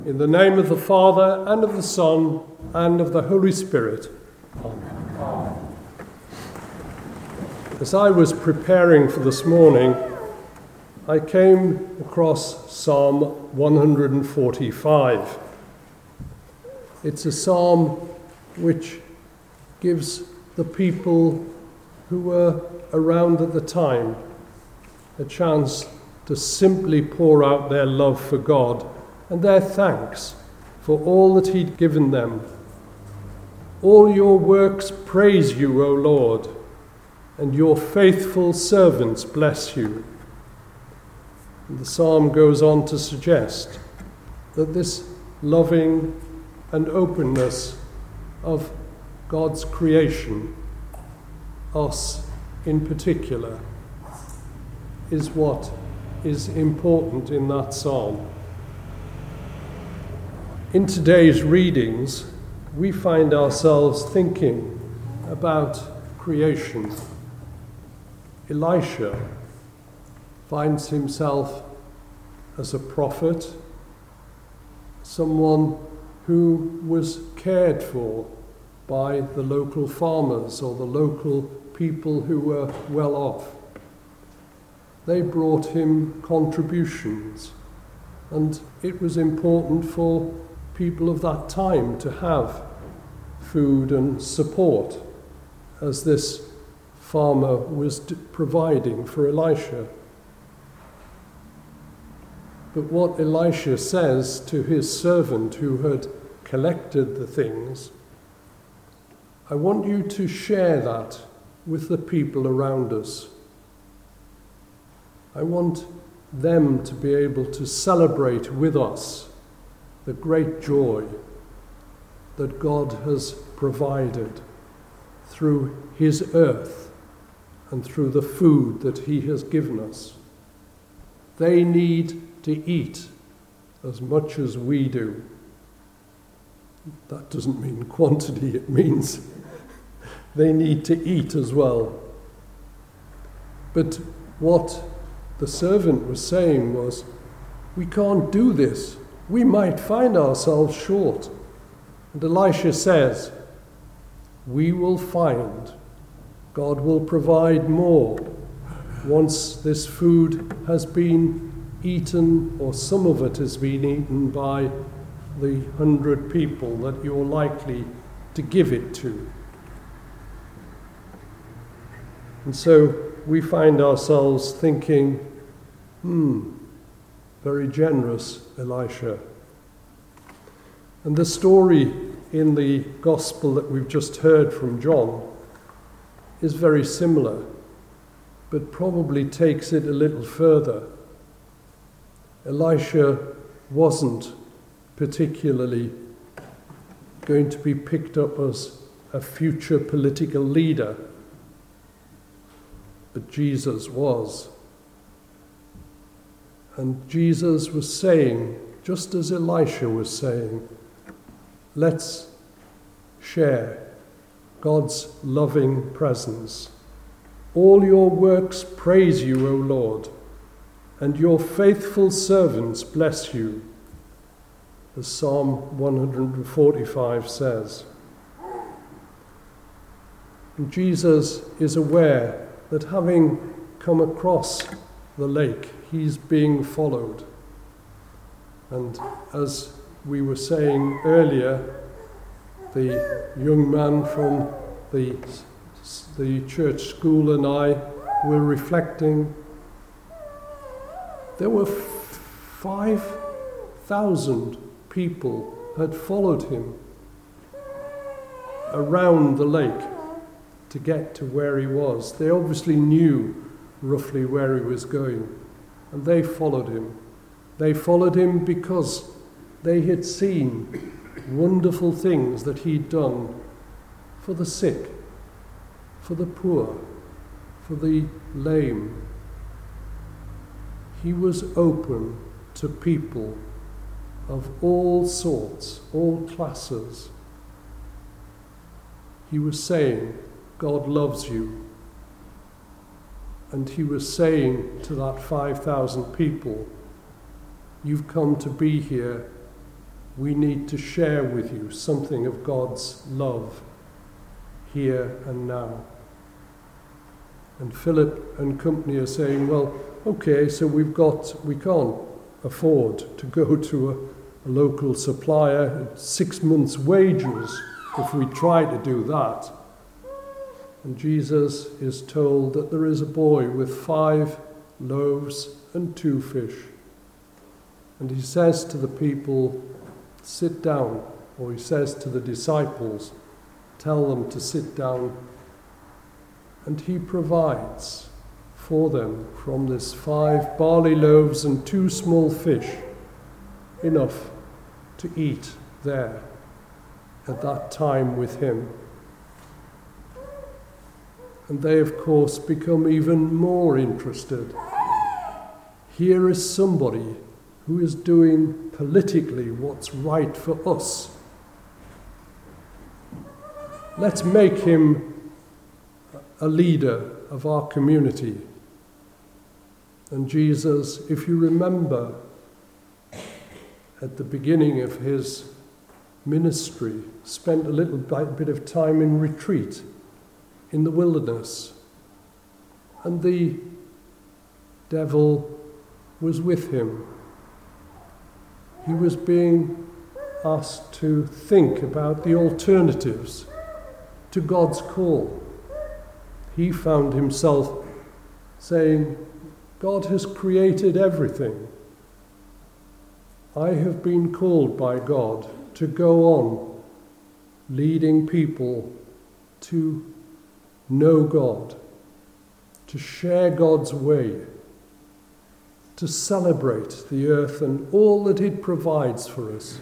In the name of the Father, and of the Son, and of the Holy Spirit. Amen. As I was preparing for this morning, I came across Psalm 145. It's a psalm which gives the people who were around at the time a chance to simply pour out their love for God and their thanks for all that he'd given them. All your works praise you, O Lord, and your faithful servants bless you. And the psalm goes on to suggest that this loving and openness of God's creation, us in particular, is what is important in that psalm. In today's readings, we find ourselves thinking about creation. Elisha finds himself as a prophet, someone who was cared for by the local farmers or the local people who were well off. They brought him contributions, and it was important for people of that time to have food and support, as this farmer was providing for Elisha. But what Elisha says to his servant who had collected the things, I want you to share that with the people around us. I want them to be able to celebrate with us the great joy that God has provided through his earth and through the food that he has given us. They need to eat as much as we do. That doesn't mean quantity, it means they need to eat as well. But what the servant was saying was, we can't do this. We might find ourselves short. And Elisha says, we will find. God will provide more once this food has been eaten, or some of it has been eaten by the 100 people that you're likely to give it to. And so we find ourselves thinking, very generous, Elisha. And the story in the gospel that we've just heard from John is very similar, but probably takes it a little further. Elisha wasn't particularly going to be picked up as a future political leader, but Jesus was. And Jesus was saying, just as Elisha was saying, let's share God's loving presence. All your works praise you, O Lord, and your faithful servants bless you, as Psalm 145 says. And Jesus is aware that having come across the lake, he's being followed. And as we were saying earlier, the young man from the church school and I were reflecting, there were 5,000 people had followed him around the lake to get to where he was. They obviously knew roughly where he was going, and they followed him. They followed him because they had seen wonderful things that he'd done for the sick, for the poor, for the lame. He was open to people of all sorts, all classes. He was saying, God loves you. And he was saying to that 5,000 people, you've come to be here we need to share with you something of God's love here and now. And Philip and company are saying, well, okay, so we can't afford to go to a local supplier at 6 months' wages if we try to do that. And Jesus is told that there is a boy with 5 loaves and 2 fish. And he says to the people, sit down, or he says to the disciples, tell them to sit down. And he provides for them from this 5 barley loaves and 2 small fish, enough to eat there at that time with him. And they, of course, become even more interested. Here is somebody who is doing politically what's right for us. Let's make him a leader of our community. And Jesus, if you remember, at the beginning of his ministry, spent a little bit of time in retreat in the wilderness. And the devil was with him. He was being asked to think about the alternatives to God's call. He found himself saying, God has created everything. I have been called by God to go on leading people to know God, to share God's way, to celebrate the earth and all that it provides for us.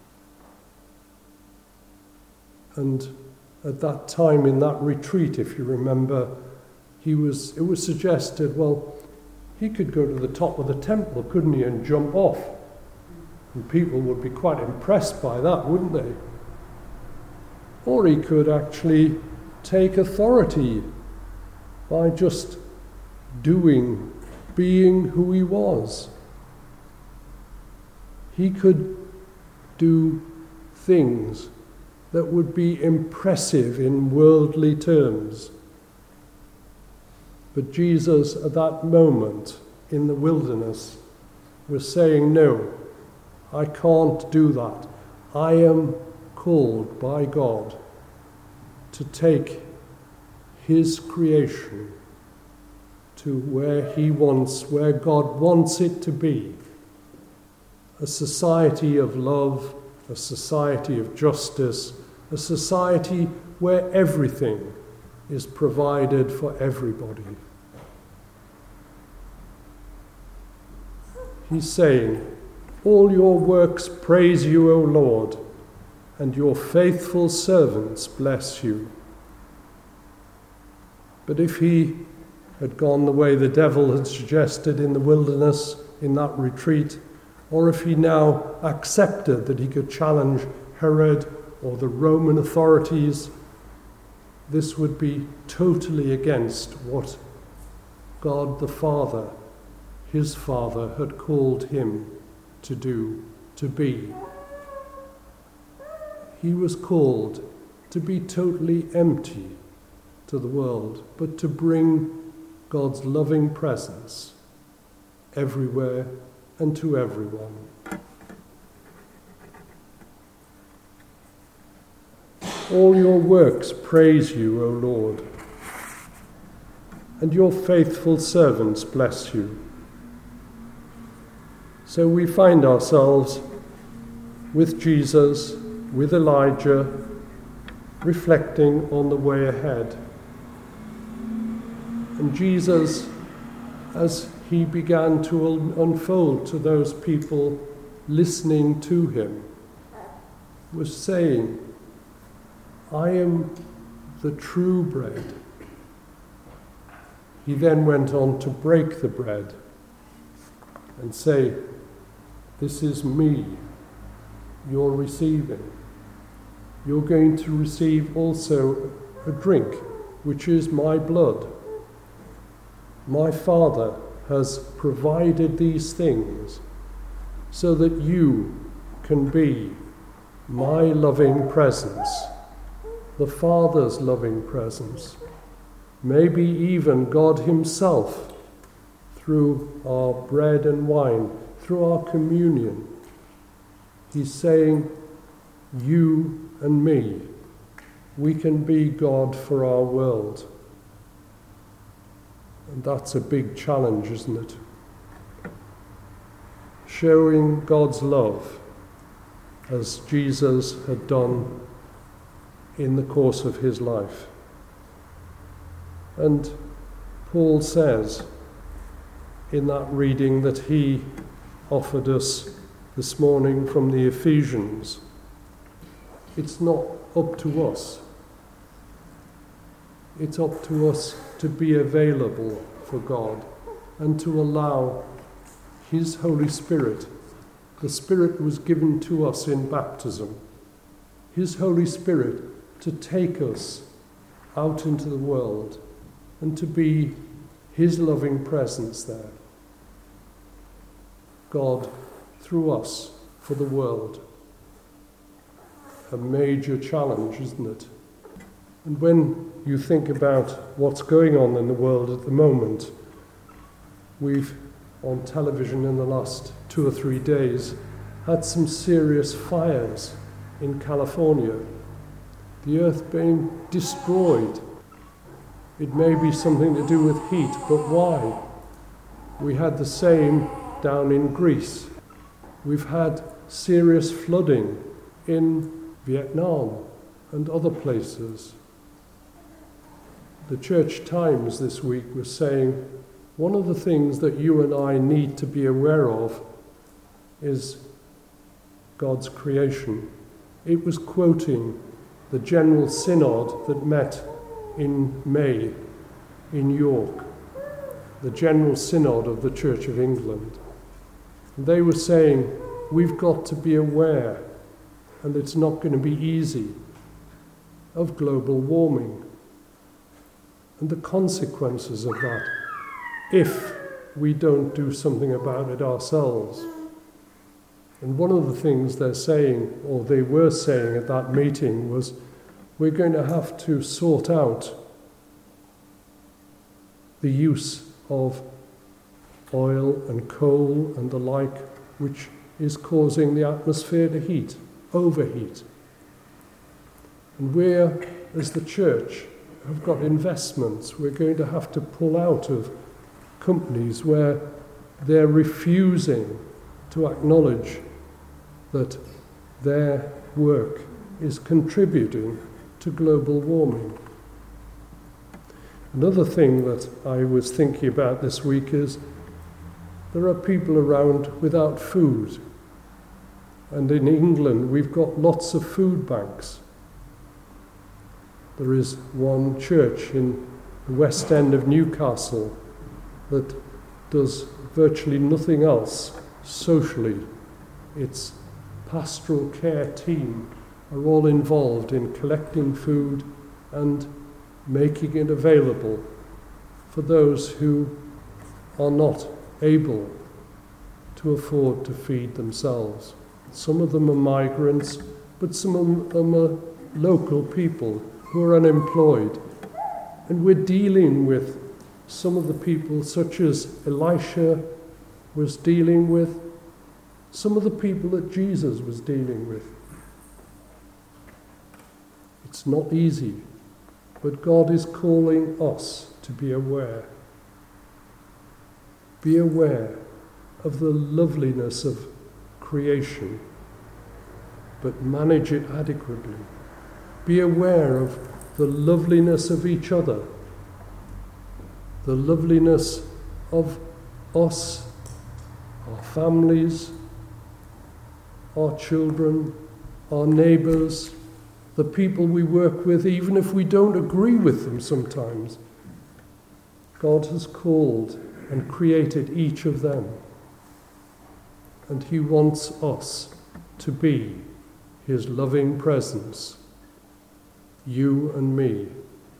And at that time in that retreat, if you remember, it was suggested, well, he could go to the top of the temple, couldn't he, and jump off. And people would be quite impressed by that, wouldn't they? Or he could actually take authority by just being who he was. He could do things that would be impressive in worldly terms. But Jesus, at that moment in the wilderness, was saying, no, I can't do that. I am called by God to take his creation to where God wants it to be. A society of love, a society of justice, a society where everything is provided for everybody. He's saying, all your works praise you, O Lord, and your faithful servants bless you. But if he had gone the way the devil had suggested in the wilderness, in that retreat, or if he now accepted that he could challenge Herod or the Roman authorities, this would be totally against what God the Father, his Father, had called him to do, to be. He was called to be totally empty to the world, but to bring God's loving presence everywhere and to everyone. All your works praise you, O Lord, and your faithful servants bless you. So we find ourselves with Jesus, with Elijah, reflecting on the way ahead. And Jesus, as he began to unfold to those people listening to him, was saying, I am the true bread. He then went on to break the bread and say, this is me you're receiving. You're going to receive also a drink, which is my blood. My Father has provided these things so that you can be my loving presence, the Father's loving presence, maybe even God himself through our bread and wine, through our communion. He's saying, you and me, we can be God for our world. And that's a big challenge, isn't it? Showing God's love as Jesus had done in the course of his life. And Paul says in that reading that he offered us this morning from the Ephesians, it's not up to us. It's up to us to be available for God and to allow his Holy Spirit. The Spirit was given to us in baptism. His Holy Spirit to take us out into the world and to be his loving presence there. God through us for the world. A major challenge, isn't it? And when you think about what's going on in the world at the moment, we've, on television in the last 2 or 3 days, had some serious fires in California. The earth being destroyed. It may be something to do with heat, but why? We had the same down in Greece. We've had serious flooding in Vietnam and other places. The Church Times this week was saying one of the things that you and I need to be aware of is God's creation. It was quoting the General Synod that met in May in York, the General Synod of the Church of England. And they were saying, we've got to be aware, and it's not going to be easy, of global warming and the consequences of that if we don't do something about it ourselves. And one of the things they're saying, or they were saying at that meeting, was we're going to have to sort out the use of oil and coal and the like, which is causing the atmosphere to heat, overheat. And we're, as the church, have got investments. We're going to have to pull out of companies where they're refusing to acknowledge that their work is contributing to global warming. Another thing that I was thinking about this week is there are people around without food. And in England, we've got lots of food banks. There is one church in the West End of Newcastle that does virtually nothing else socially. Its pastoral care team are all involved in collecting food and making it available for those who are not able to afford to feed themselves. Some of them are migrants, but some of them are local people who are unemployed. And we're dealing with some of the people, such as Elisha was dealing with, some of the people that Jesus was dealing with. It's not easy, but God is calling us to be aware. Be aware of the loveliness of creation, but manage it adequately. Be aware of the loveliness of each other, the loveliness of us, our families, our children, our neighbours, the people we work with, even if we don't agree with them sometimes. God has called and created each of them. And he wants us to be his loving presence, you and me,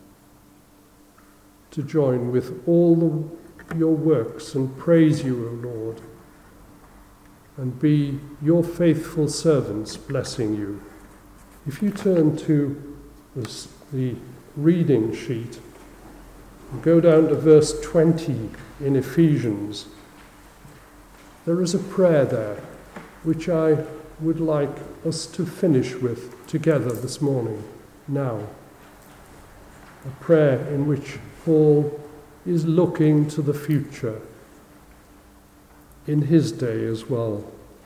to join with all your works and praise you, O Lord. and be your faithful servants blessing you. If you turn to the reading sheet, go down to verse 20 in Ephesians. There is a prayer there which I would like us to finish with together this morning, now. A prayer in which Paul is looking to the future in his day as well.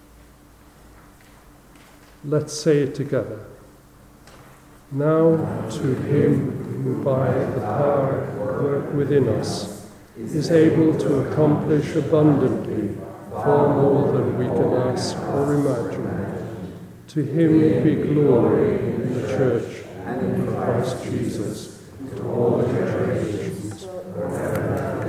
Let's say it together. Now to him who by the power at work within us is able to accomplish abundantly far more than we can ask or imagine. To him be glory in the church and in Christ Jesus to all generations forever.